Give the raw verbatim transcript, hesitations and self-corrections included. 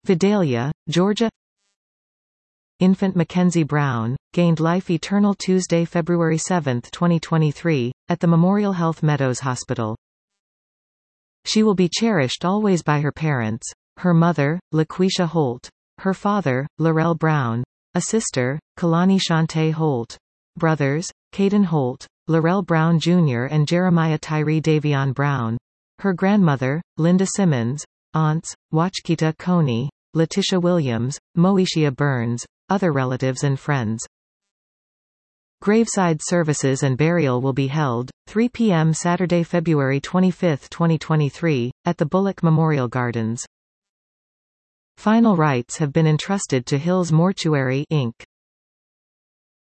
Vidalia, Georgia. Infant Mackenzie Brown, gained life eternal Tuesday, February seventh, twenty twenty-three, at the Memorial Health Meadows Hospital. She will be cherished always by her parents, her mother, LaQuisha Holt, her father, Laurel Brown, a sister, Kalani Shante Holt, brothers, Caden Holt, Laurel Brown Junior and Jeremiah Tyree Davion Brown, her grandmother, Linda Simmons, aunts, Wachkita Coney, Letitia Williams, Moeshia Burns, other relatives and friends. Graveside services and burial will be held, three p m Saturday, February twenty-fifth, twenty twenty-three, at the Bullock Memorial Gardens. Final rites have been entrusted to Hills Mortuary, Incorporated